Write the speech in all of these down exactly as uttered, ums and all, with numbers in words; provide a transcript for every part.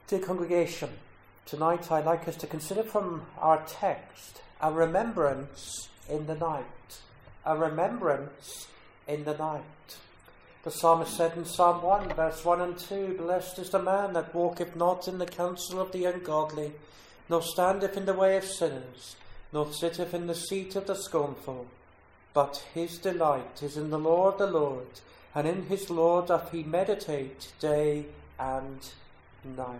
Dear congregation, tonight I'd like us to consider from our text a remembrance in the night. A remembrance in the night. The psalmist said in Psalm one, verse one and two, "Blessed is the man that walketh not in the counsel of the ungodly, nor standeth in the way of sinners, nor sitteth in the seat of the scornful. But his delight is in the law of the Lord, and in his law doth he meditate day and night."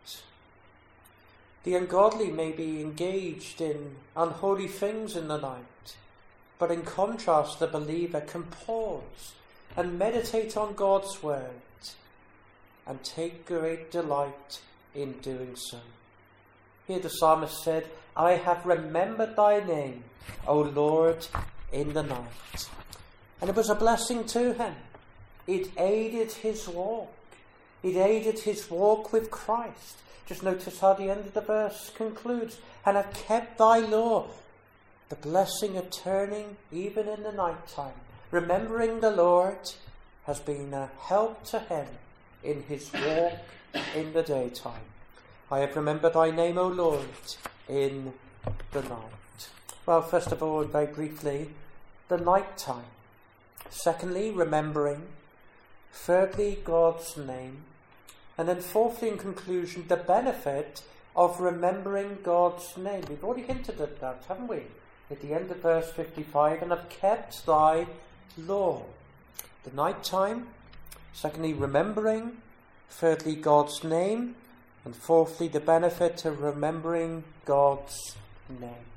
The ungodly may be engaged in unholy things in the night, but in contrast the believer can pause and meditate on God's word and take great delight in doing so. Here the psalmist said, "I have remembered thy name, O Lord, in the night." And it was a blessing to him. It aided his walk. It aided his walk with Christ. Just notice how the end of the verse concludes, "And have kept thy law." The blessing of turning even in the night time, remembering the Lord, has been a help to him in his walk in the daytime. "I have remembered thy name, O Lord, in the night." Well, first of all, very briefly, the night time. Secondly, remembering. Thirdly, God's name. And then fourthly, in conclusion, the benefit of remembering God's name. We've already hinted at that, haven't we? At the end of verse fifty-five, "and have kept thy law." The night time. Secondly, remembering. Thirdly, God's name. And fourthly, the benefit of remembering God's name.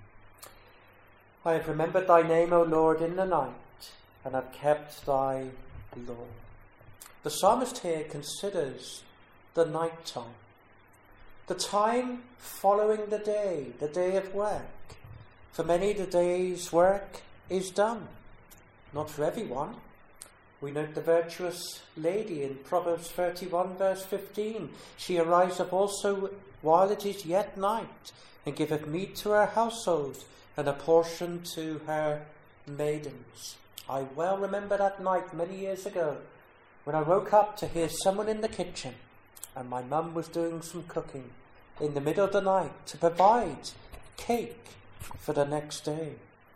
"I have remembered thy name, O Lord, in the night, and have kept thy law." The psalmist here considers the night time, the time following the day, the day of work. For many, the day's work is done. Not for everyone. We note the virtuous lady in Proverbs thirty-one, verse fifteen. "She ariseth also while it is yet night, and giveth meat to her household, and a portion to her maidens." I well remember that night many years ago, when I woke up to hear someone in the kitchen, and my mum was doing some cooking in the middle of the night to provide cake for the next day.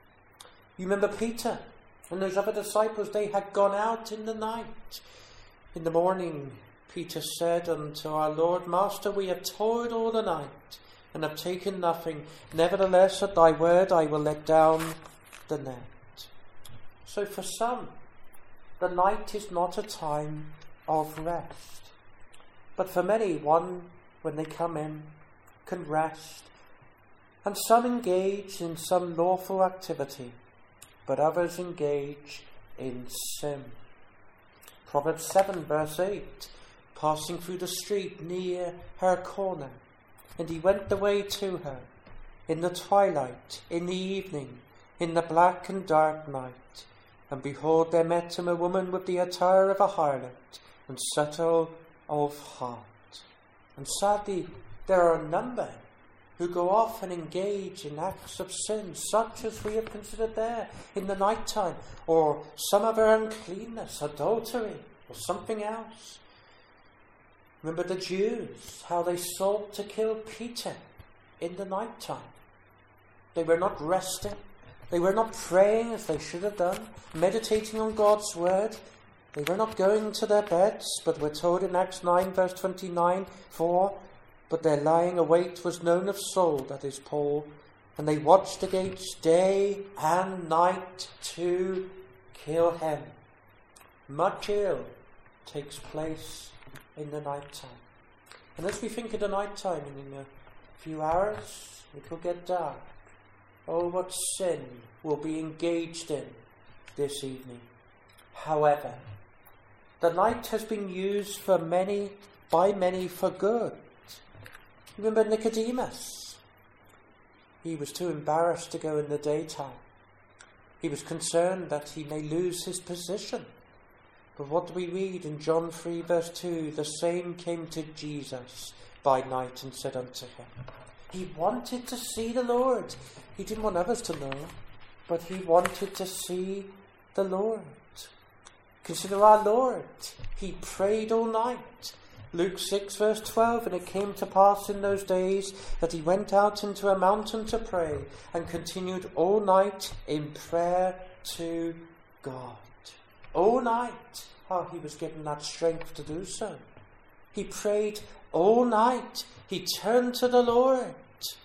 You remember Peter and those other disciples, they had gone out in the night. In the morning, Peter said unto our Lord, "Master, we have toiled all the night, and have taken nothing. Nevertheless, at thy word I will let down the net." So for some, the night is not a time of rest. But for many, one, when they come in, can rest. And some engage in some lawful activity, but others engage in sin. Proverbs seven, verse eight, "Passing through the street near her corner, and he went the way to her, in the twilight, in the evening, in the black and dark night. And behold, there met him a woman with the attire of a harlot, and subtle of heart." And sadly, there are a number who go off and engage in acts of sin, such as we have considered there in the night time, or some other uncleanness, adultery, or something else. Remember the Jews, how they sought to kill Peter in the night time. They were not resting. They were not praying as they should have done, meditating on God's word. They were not going to their beds, but we're told in Acts nine, verse twenty-nine, for, "But their lying await was known of Saul," that is Paul, "and they watched the gates day and night to kill him." Much ill takes place in the night time. And as we think of the night time, in a few hours, it will get dark. Oh, what sin will be engaged in this evening. However, the night has been used for many, by many for good. Remember Nicodemus? He was too embarrassed to go in the daytime. He was concerned that he may lose his position. But what do we read in John three, verse two? "The same came to Jesus by night and said unto him." He wanted to see the Lord. He didn't want others to know, but he wanted to see the Lord. Consider our Lord. He prayed all night. Luke six verse twelve, and it came to pass in those days that he went out into a mountain to pray and continued all night in prayer to God. All night. Oh, he was given that strength to do so. He prayed all night. He turned to the Lord.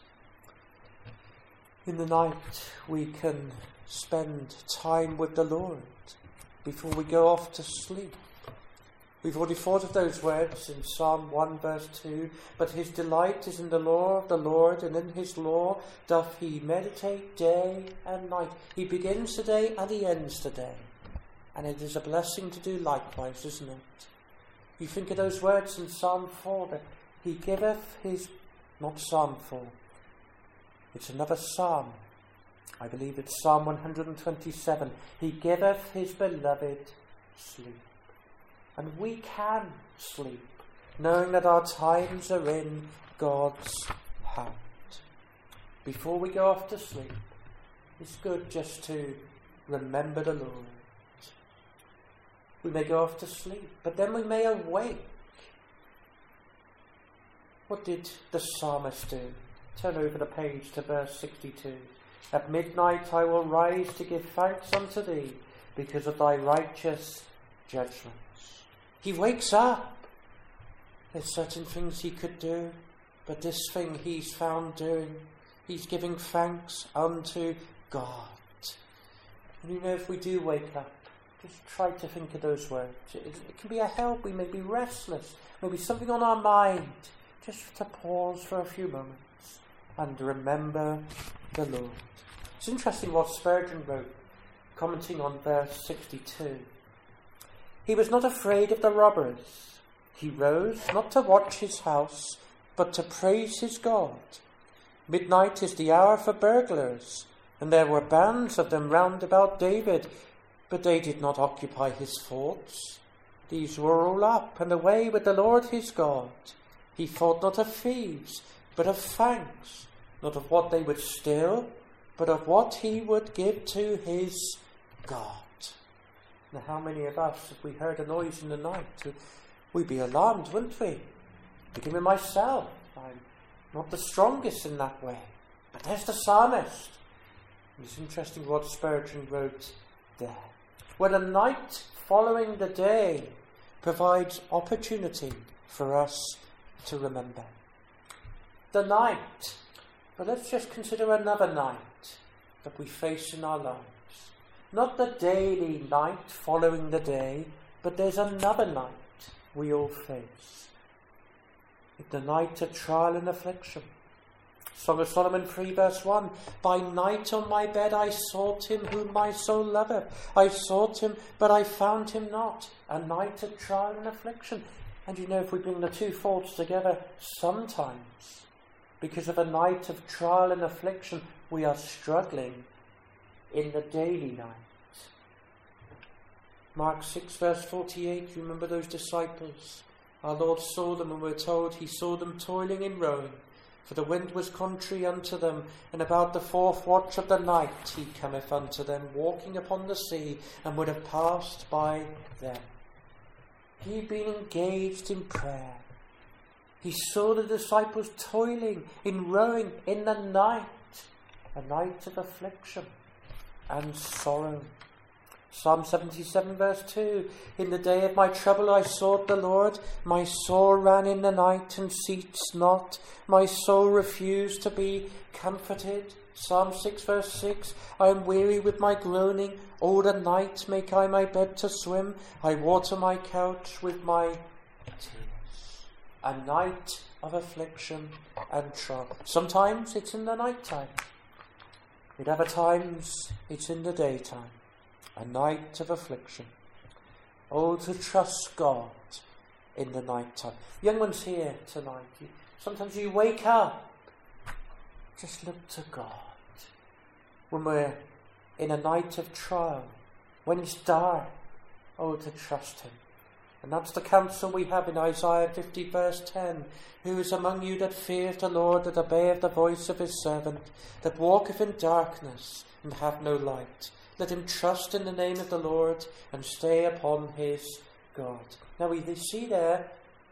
In the night we can spend time with the Lord before we go off to sleep. We've already thought of those words in Psalm one verse two. But his delight is in the law of the Lord, and in his law doth he meditate day and night. He begins the day and he ends the day. And it is a blessing to do likewise, isn't it? You think of those words in Psalm four, that he giveth his, not Psalm four, it's another psalm. I believe it's Psalm one hundred twenty-seven. He giveth his beloved sleep. And we can sleep, knowing that our times are in God's hand. Before we go off to sleep, it's good just to remember the Lord. We may go off to sleep, but then we may awake. What did the psalmist do? Turn over the page to verse sixty-two. At midnight I will rise to give thanks unto thee, because of thy righteous judgments. He wakes up. There's certain things he could do, but this thing he's found doing, he's giving thanks unto God. And you know, if we do wake up, just try to think of those words. It, it can be a help. We may be restless, maybe something on our mind. Just to pause for a few moments and remember the Lord. It's interesting what Spurgeon wrote, commenting on verse sixty-two. He was not afraid of the robbers. He rose not to watch his house, but to praise his God. Midnight is the hour for burglars, and there were bands of them round about David, but they did not occupy his thoughts. These were all up and away with the Lord his God. He thought not of thieves, but of thanks, not of what they would steal, but of what he would give to his God. Now, how many of us, if we heard a noise in the night, we'd be alarmed, wouldn't we? Beginning with myself, I'm not the strongest in that way. But there's the psalmist. It's interesting what Spurgeon wrote there. When the night following the day provides opportunity for us to remember. The night. But let's just consider another night that we face in our lives. Not the daily night following the day, but there's another night we all face. It's the night of trial and affliction. Song of Solomon three verse one. By night on my bed I sought him whom my soul loveth. I sought him, but I found him not. A night of trial and affliction. And you know, if we bring the two thoughts together, sometimes, because of a night of trial and affliction, we are struggling in the daily night. Mark six verse forty-eight, you remember those disciples? Our Lord saw them, and we're told he saw them toiling in rowing, for the wind was contrary unto them, and about the fourth watch of the night he cometh unto them, walking upon the sea, and would have passed by them. He had been engaged in prayer. He saw the disciples toiling in rowing in the night, a night of affliction and sorrow. Psalm seventy-seven verse two. In the day of my trouble I sought the Lord. My soul ran in the night and ceased not. My soul refused to be comforted. Psalm six verse six. I am weary with my groaning. All the night make I my bed to swim. I water my couch with my tears. A night of affliction and trial. Sometimes it's in the night time. At other times it's in the daytime. A night of affliction. Oh, to trust God in the night time. Young ones here tonight, you, sometimes you wake up, just look to God. When we're in a night of trial, when it's dark, oh, to trust him. And that's the counsel we have in Isaiah fifty verse ten. Who is among you that feareth the Lord, that obeyeth the voice of his servant, that walketh in darkness and have no light? Let him trust in the name of the Lord and stay upon his God. Now we see there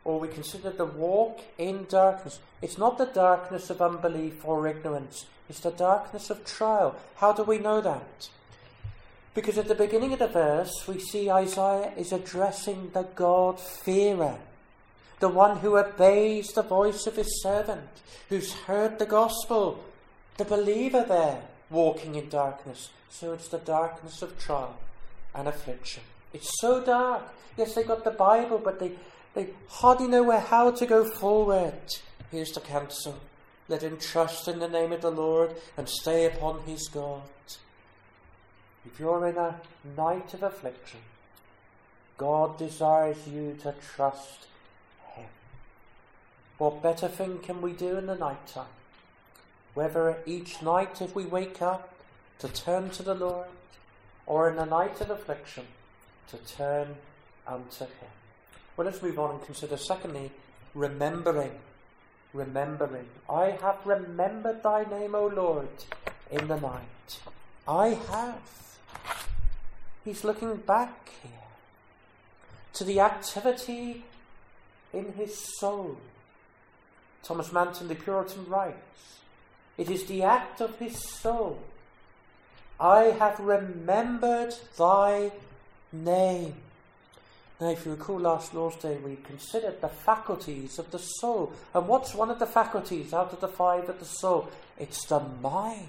or we consider the walk in darkness. It's not the darkness of unbelief or ignorance. It's the darkness of trial. How do we know that? Because at the beginning of the verse, we see Isaiah is addressing the God-fearer, the one who obeys the voice of his servant, who's heard the gospel, the believer there walking in darkness. So it's the darkness of trial and affliction. It's so dark. Yes, they got the Bible, but they, they hardly know where, how to go forward. Here's the counsel. Let him trust in the name of the Lord and stay upon his God. If you're in a night of affliction, God desires you to trust him. What better thing can we do in the night time? Whether each night if we wake up to turn to the Lord, or in the night of affliction to turn unto him. Well, let's move on and consider secondly, remembering. Remembering. I have remembered thy name, O Lord, in the night. I have. He's looking back here to the activity in his soul. Thomas Manton, the Puritan, writes, it is the act of his soul. I have remembered thy name. Now, if you recall last Lord's Day, we considered the faculties of the soul. And what's one of the faculties out of the five of the soul? It's the mind.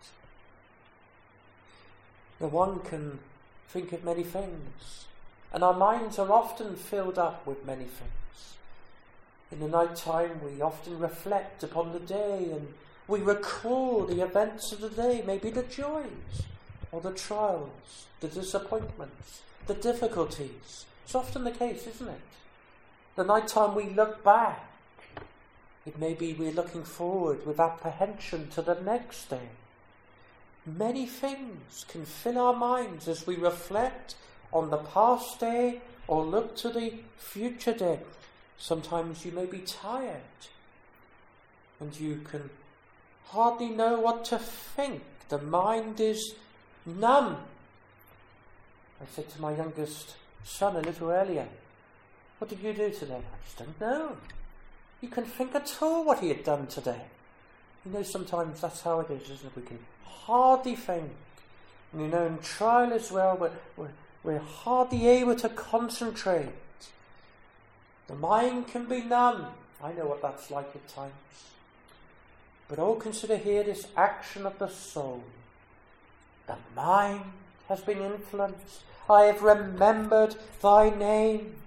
Now, one can think of many things, and our minds are often filled up with many things. In the night time, we often reflect upon the day, and we recall the events of the day, maybe the joys, or the trials, the disappointments, the difficulties. It's often the case, isn't it? The night time we look back. It may be we're looking forward with apprehension to the next day. Many things can fill our minds as we reflect on the past day or look to the future day. Sometimes you may be tired and you can hardly know what to think. The mind is numb. I said to my youngest son a little earlier, what did you do today? I just don't know. You can think at all what he had done today. You know, sometimes that's how it is, isn't it? We can hardly think. And you know, in trial as well, we're, we're, we're hardly able to concentrate. The mind can be numb. I know what that's like at times. But all consider here this action of the soul. The mind has been influenced. I have remembered thy name.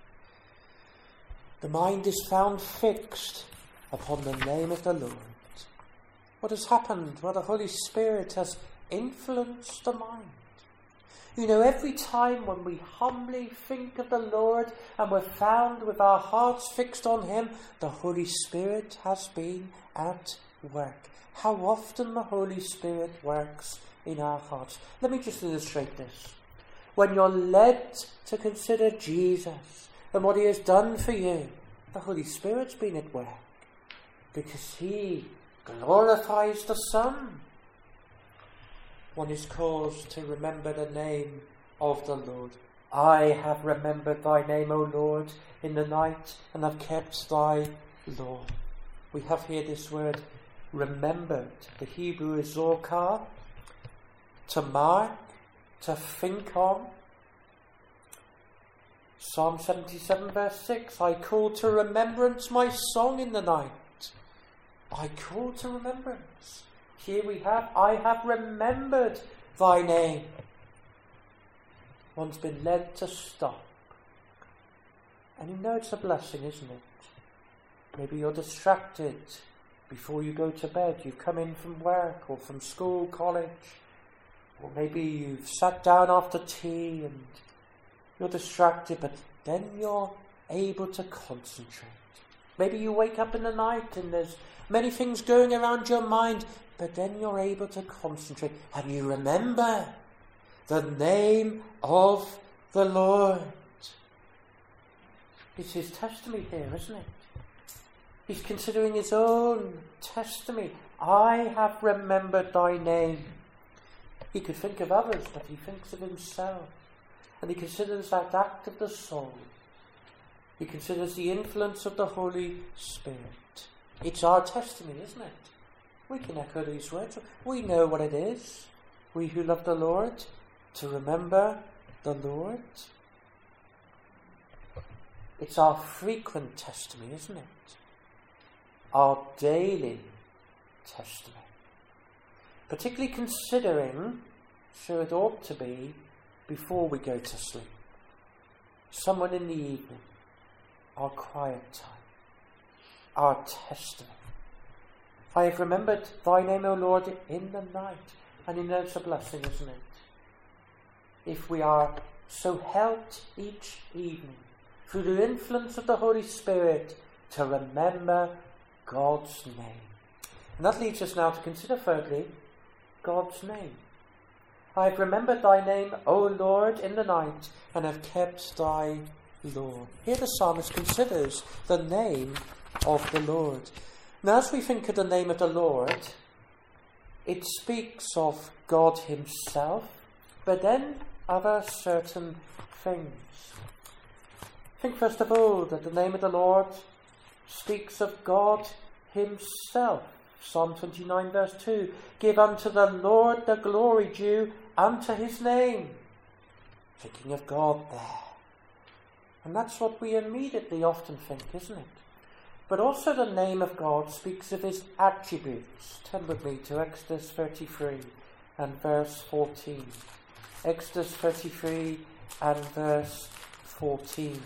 The mind is found fixed upon the name of the Lord. What has happened? Well, the Holy Spirit has influenced the mind. You know, every time when we humbly think of the Lord and we're found with our hearts fixed on him, the Holy Spirit has been at work. How often the Holy Spirit works in our hearts. Let me just illustrate this. When you're led to consider Jesus and what he has done for you, the Holy Spirit's been at work because he glorifies the Son. One is caused to remember the name of the Lord. I have remembered thy name, O Lord, in the night, and have kept thy law. We have here this word, remembered. The Hebrew is zorkar, to mark, to think on. Psalm seventy-seven verse six, I call to remembrance my song in the night. I call to remembrance. Here we have, I have remembered thy name. One's been led to stop. And you know it's a blessing, isn't it? Maybe you're distracted before you go to bed. You've come in from work or from school, college. Or maybe you've sat down after tea and you're distracted, but then you're able to concentrate. Maybe you wake up in the night and there's many things going around your mind, but then you're able to concentrate and you remember the name of the Lord. It's his testimony here, isn't it? He's considering his own testimony. I have remembered thy name. He could think of others, but he thinks of himself. And he considers that act of the soul. he considers the influence of the Holy Spirit. It's our testimony, isn't it? We can echo these words. We know what it is, we who love the Lord, to remember the Lord. It's our frequent testimony, isn't it? Our daily testimony. Particularly considering, so it ought to be, before we go to sleep. Someone in the evening. Our quiet time. Our testimony. I have remembered thy name, O Lord, in the night. And you know it's a blessing, isn't it? If we are so helped each evening through the influence of the Holy Spirit to remember God's name. And that leads us now to consider thirdly, God's name. I have remembered thy name, O Lord, in the night, and have kept thy law. Here the psalmist considers the name of the Lord. Now as we think of the name of the Lord, it speaks of God himself, but then other certain things. Think first of all that the name of the Lord speaks of God himself. Psalm twenty-nine verse two, give unto the Lord the glory due unto his name. Thinking of God there. And that's what we immediately often think, isn't it? But also the name of God speaks of his attributes. Turn with me to Exodus thirty-three and verse fourteen. Exodus thirty-three and verse fourteen.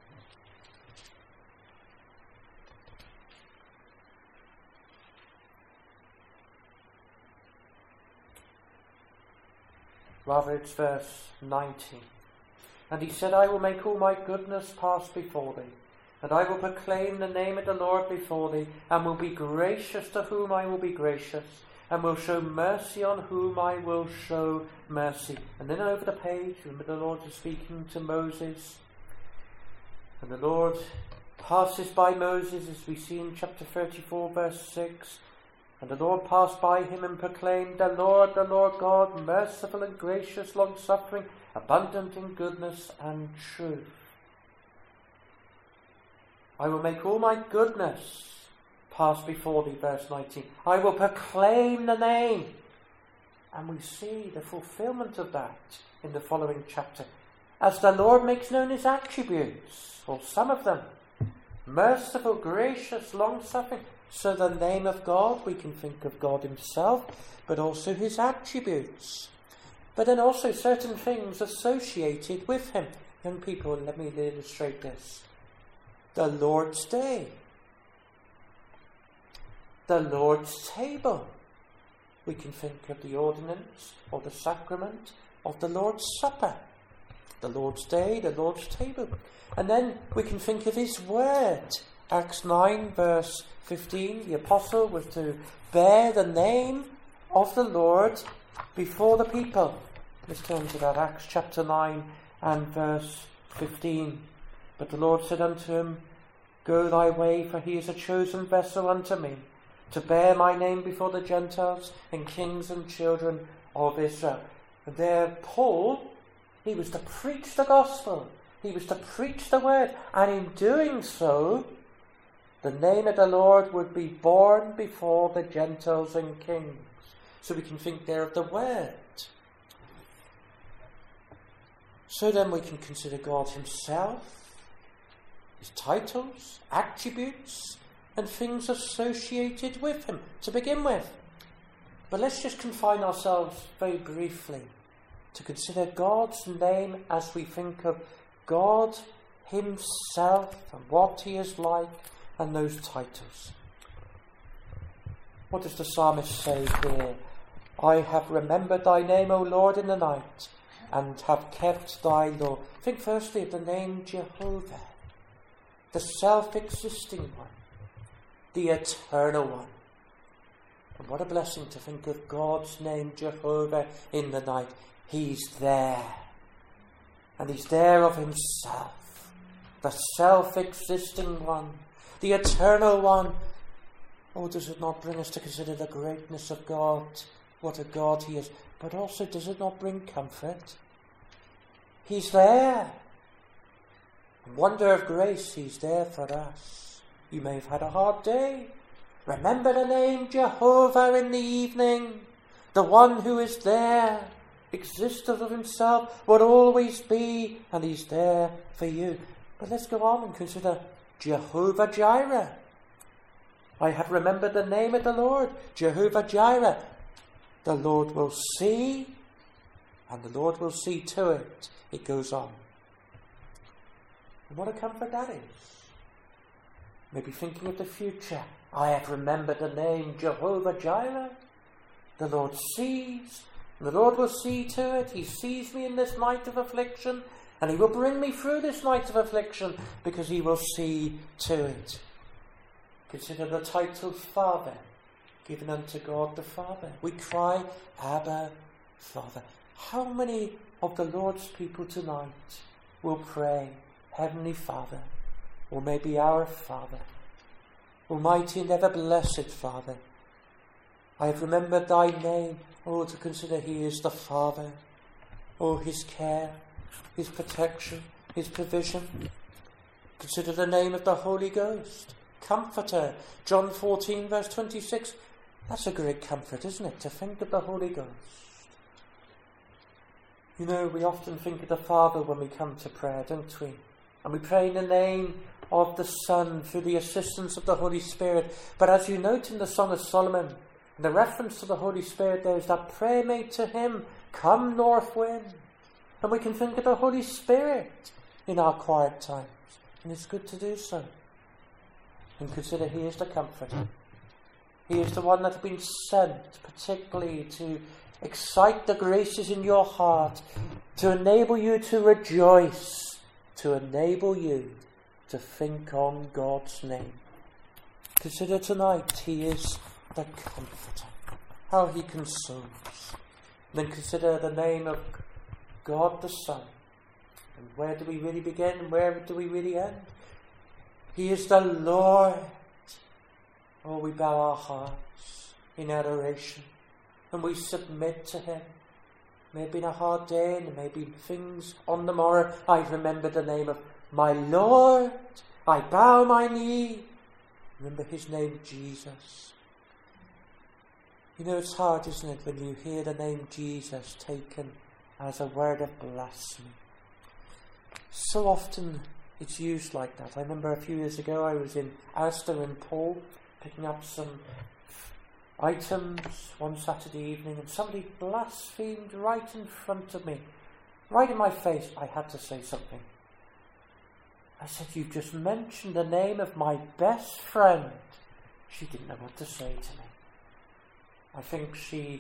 Rather, it's verse nineteen. And he said, I will make all my goodness pass before thee, and I will proclaim the name of the Lord before thee, and will be gracious to whom I will be gracious, and will show mercy on whom I will show mercy. And then over the page, remember the Lord is speaking to Moses, and the Lord passes by Moses, as we see in chapter thirty-four, verse six. And the Lord passed by him and proclaimed, the Lord, the Lord God, merciful and gracious, long-suffering, abundant in goodness and truth. I will make all my goodness pass before thee, verse nineteen. I will proclaim the name. And we see the fulfillment of that in the following chapter. As the Lord makes known his attributes, or some of them, merciful, gracious, long-suffering. So the name of God, we can think of God himself, but also his attributes. But then also certain things associated with him. Young people, let me illustrate this. The Lord's Day. The Lord's table. We can think of the ordinance or the sacrament of the Lord's Supper. The Lord's Day, the Lord's table. And then we can think of his word. Acts nine verse fifteen, the apostle was to bear the name of the Lord before the people. Let's turn to that, Acts chapter nine and verse fifteen. But the Lord said unto him, go thy way, for he is a chosen vessel unto me, to bear my name before the Gentiles and kings and children of Israel. And there Paul, he was to preach the gospel. He was to preach the word. And in doing so, the name of the Lord would be borne before the Gentiles and kings. So we can think there of the word. So then we can consider God himself, his titles, attributes, and things associated with him to begin with. But let's just confine ourselves very briefly to consider God's name as we think of God himself and what he is like and those titles. What does the psalmist say here? I have remembered thy name, O Lord, in the night, and have kept thy law. Think firstly of the name Jehovah, the self-existing one, the eternal one. And what a blessing to think of God's name Jehovah in the night. He's there. And he's there of himself, the self-existing one, the eternal one. Oh, does it not bring us to consider the greatness of God? What a God he is. But also, does it not bring comfort? He's there. Wonder of grace, he's there for us. You may have had a hard day. Remember the name Jehovah in the evening. The one who is there, existed of himself, will always be, and he's there for you. But let's go on and consider Jehovah Jireh. I have remembered the name of the Lord, Jehovah Jireh. The Lord will see, and the Lord will see to it. It goes on. And what a comfort that is. Maybe thinking of the future. I have remembered the name Jehovah Jireh. The Lord sees, and the Lord will see to it. He sees me in this night of affliction, and he will bring me through this night of affliction, because he will see to it. Consider the title Father, given unto God the Father. We cry, Abba, Father. How many of the Lord's people tonight will pray, Heavenly Father, or maybe our Father, Almighty and ever blessed Father? I have remembered thy name. Oh, to consider he is the Father. Oh, his care, his protection, his provision. Consider the name of the Holy Ghost, Comforter. John fourteen verse twenty-six. That's a great comfort, isn't it, to think of the Holy Ghost. You know, we often think of the Father when we come to prayer, don't we? And we pray in the name of the Son through the assistance of the Holy Spirit. But as you note in the Song of Solomon, the reference to the Holy Spirit, there is that prayer made to him, come north wind. And we can think of the Holy Spirit in our quiet times. And it's good to do so. And consider he is the Comforter. He is the one that has been sent particularly to excite the graces in your heart, to enable you to rejoice, to enable you to think on God's name. Consider tonight he is the Comforter, how he consoles. And then consider the name of God the Son. And where do we really begin and where do we really end? He is the Lord. Oh, we bow our hearts in adoration and we submit to him. It may have been a hard day and there may be things on the morrow. I remember the name of my Lord. I bow my knee. Remember his name, Jesus. You know, it's hard, isn't it, when you hear the name Jesus taken as a word of blasphemy. So often it's used like that. I remember a few years ago I was in Asda and Paul picking up some items one Saturday evening, and somebody blasphemed right in front of me, right in my face. I had to say something. I said, you've just mentioned the name of my best friend. She didn't know what to say to me. I think she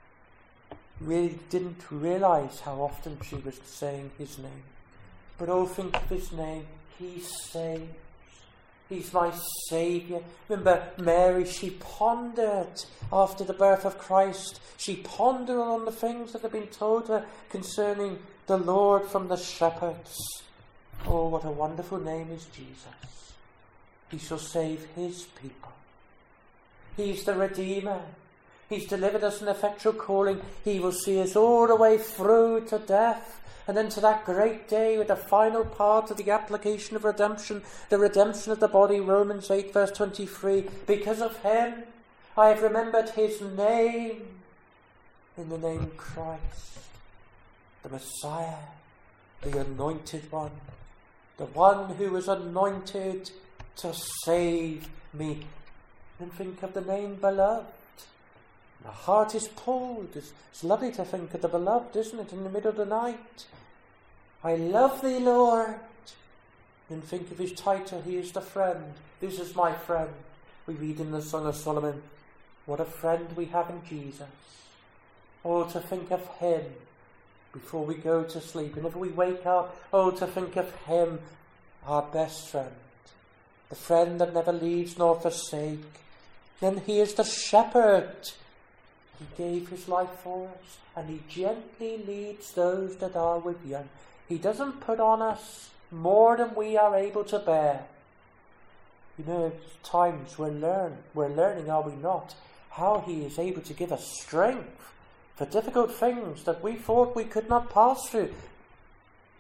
really didn't realise how often she was saying his name. But oh, think of his name. He saves. He's my Saviour. Remember Mary, she pondered after the birth of Christ. She pondered on the things that have been told her concerning the Lord from the shepherds. Oh, what a wonderful name is Jesus. He shall save his people. He's the Redeemer. He's delivered us an effectual calling. He will see us all the way through to death. And then to that great day with the final part of the application of redemption, the redemption of the body, Romans eight verse twenty-three. Because of him, I have remembered his name, in the name Christ, the Messiah, the anointed one, the one who was anointed to save me. And think of the name beloved. My heart is pulled. It's, it's lovely to think of the beloved, isn't it, in the middle of the night. I love thee, Lord. And think of his title. He is the friend. This is my friend. We read in the Song of Solomon, what a friend we have in Jesus. Oh, to think of him before we go to sleep. And if we wake up, oh, to think of him, our best friend. The friend that never leaves nor forsakes. Then he is the shepherd. He gave his life for us, and he gently leads those that are with young. He doesn't put on us more than we are able to bear. You know, at times we're learn, we're learning, are we not, how he is able to give us strength for difficult things that we thought we could not pass through.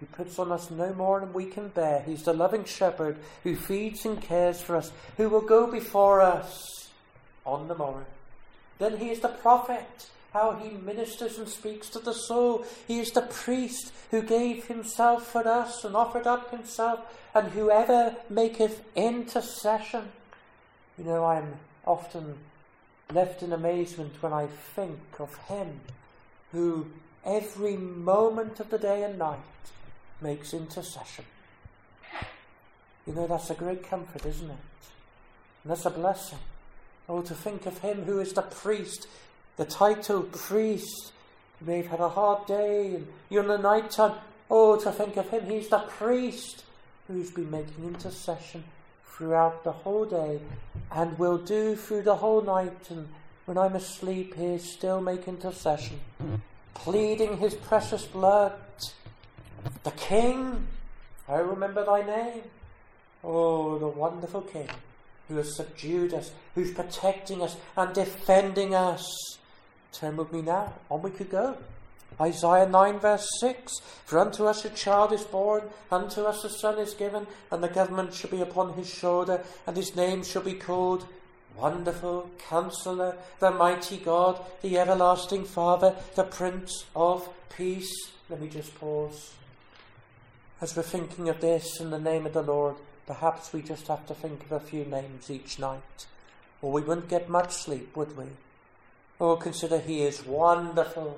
who puts on us no more than we can bear. He's the loving shepherd who feeds and cares for us, who will go before us on the morrow. Then he is the prophet, how he ministers and speaks to the soul. He is the priest who gave himself for us and offered up himself, and whoever maketh intercession. You know, I am often left in amazement when I think of him who every moment of the day and night makes intercession. You know, that's a great comfort, isn't it? And that's a blessing. Oh, to think of him who is the priest, the title priest. You may have had a hard day and you're in the night time. Oh, to think of him, he's the priest who's been making intercession throughout the whole day and will do through the whole night. And when I'm asleep, he's still making intercession, pleading his precious blood. The King, I remember thy name. Oh, the wonderful King who has subdued us, who's protecting us and defending us. Turn with me now, on we could go. Isaiah nine verse six, for unto us a child is born, unto us a son is given, and the government shall be upon his shoulder, and his name shall be called Wonderful, Counselor, the Mighty God, the Everlasting Father, the Prince of Peace. Let me just pause. As we're thinking of this in the name of the Lord, perhaps we just have to think of a few names each night, or we wouldn't get much sleep, would we? Oh, consider he is wonderful.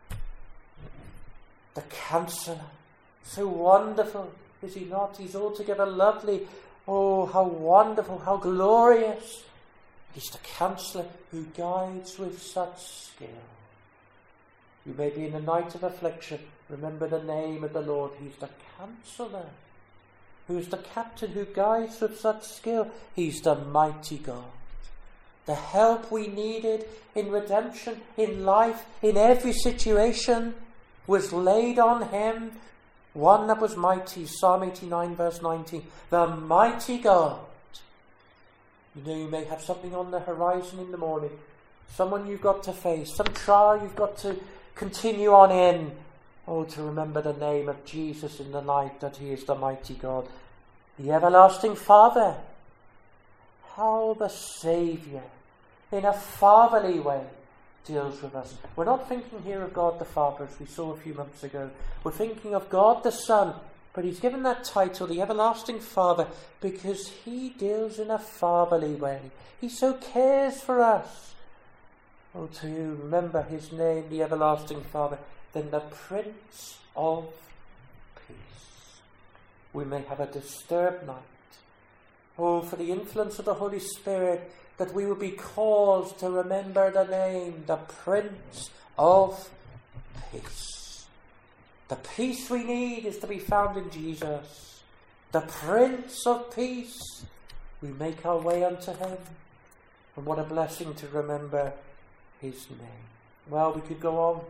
The Counselor, so wonderful, is he not? He's altogether lovely. Oh, how wonderful, how glorious. He's the Counselor who guides with such skill. You may be in a night of affliction. Remember the name of the Lord. He's the Counselor, who is the Captain who guides with such skill. He's the Mighty God. The help we needed in redemption, in life, in every situation was laid on him. One that was mighty, Psalm eighty-nine verse nineteen. The mighty God. You know, you may have something on the horizon in the morning. Someone you've got to face. Some trial you've got to continue on in. Oh, to remember the name of Jesus in the night, that he is the mighty God. The everlasting Father. How the Saviour, in a fatherly way, deals with us. We're not thinking here of God the Father, as we saw a few months ago. We're thinking of God the Son. But he's given that title, the Everlasting Father, because he deals in a fatherly way. He so cares for us. Oh, to remember his name, the Everlasting Father, then the Prince of Peace. We may have a disturbed night. Oh, for the influence of the Holy Spirit, that we will be called to remember the name, the Prince of Peace. The peace we need is to be found in Jesus. The Prince of Peace. We make our way unto him. And what a blessing to remember his name. Well, we could go on.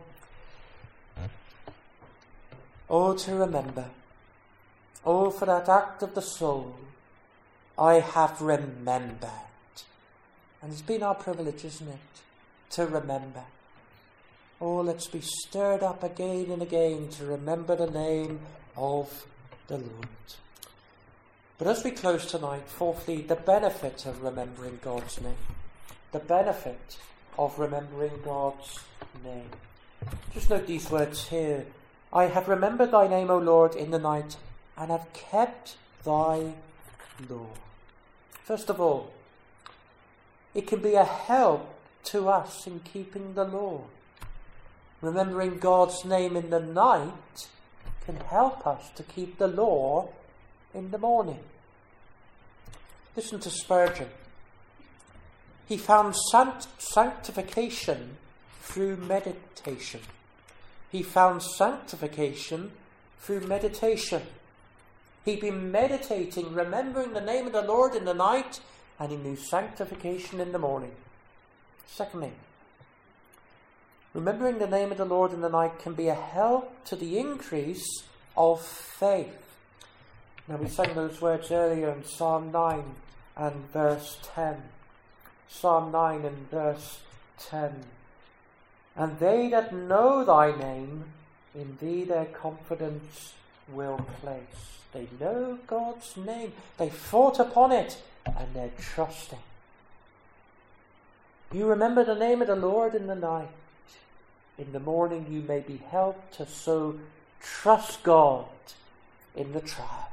Oh, to remember. Oh, for that act of the soul. I have remembered. And it's been our privilege, isn't it, to remember. Oh, let's be stirred up again and again to remember the name of the Lord. But as we close tonight, fourthly, the benefit of remembering God's name. The benefit of remembering God's name. Just note these words here. I have remembered thy name, O Lord, in the night, and have kept thy law. First of all, it can be a help to us in keeping the law. Remembering God's name in the night can help us to keep the law in the morning. Listen to Spurgeon. He found sanct- sanctification through meditation. He found sanctification through meditation. He'd been meditating, remembering the name of the Lord in the night, and he knew sanctification in the morning. Secondly, remembering the name of the Lord in the night can be a help to the increase of faith. Now, we sang those words earlier in Psalm nine and verse ten. Psalm nine and verse ten. And they that know thy name, in thee their confidence will place. They know God's name. They thought upon it and they're trusting. You remember the name of the Lord in the night. In the morning you may be helped to so trust God in the trial.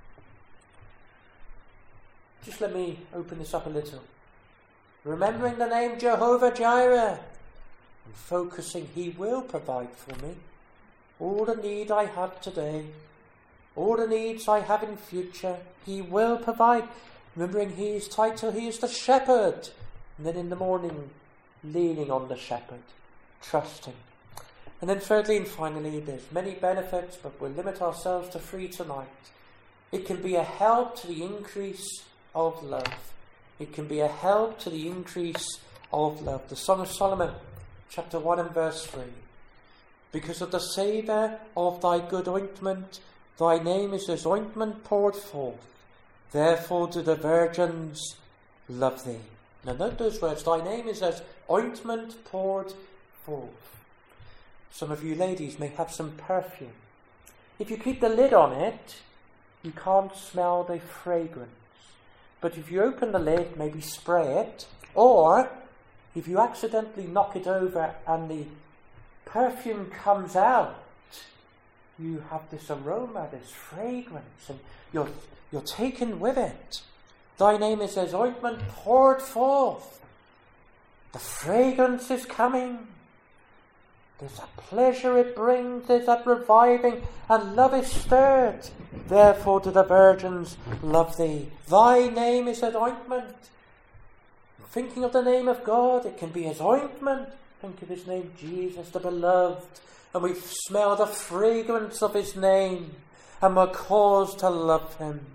Just let me open this up a little. Remembering the name Jehovah Jireh and focusing, He will provide for me all the need I have today, all the needs I have in future. He will provide. Remembering His title, He is the shepherd. And then in the morning, leaning on the shepherd, trusting. And then thirdly and finally, there's many benefits, but we'll limit ourselves to three tonight. It can be a help to the increase of love. It can be a help to the increase of love. The Song of Solomon, chapter one and verse three. Because of the savour of thy good ointment, thy name is as ointment poured forth. Therefore do the virgins love thee. Now note those words. Thy name is as ointment poured forth. Some of you ladies may have some perfume. If you keep the lid on it, you can't smell the fragrance. But if you open the lid, maybe spray it, or if you accidentally knock it over and the perfume comes out, you have this aroma, this fragrance, and you're, you're taken with it. Thy name is as ointment poured forth. The fragrance is coming. There's that pleasure it brings, there's that reviving, and love is stirred. Therefore do the virgins love thee. Thy name is as ointment. Thinking of the name of God, it can be as ointment. Think of His name, Jesus, the beloved, and we smell the fragrance of His name, and we're caused to love Him.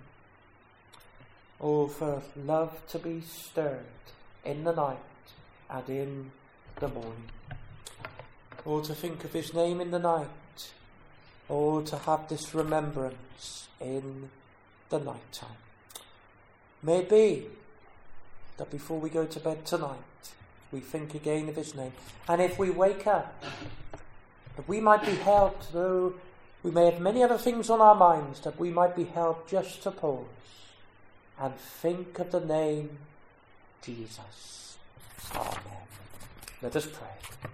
Oh, for love to be stirred in the night and in the morning. Oh, to think of His name in the night. Oh, to have this remembrance in the night time. May it be that before we go to bed tonight, we think again of His name. And if we wake up, that we might be helped, though we may have many other things on our minds, that we might be helped just to pause and think of the name Jesus. Amen. Let us pray.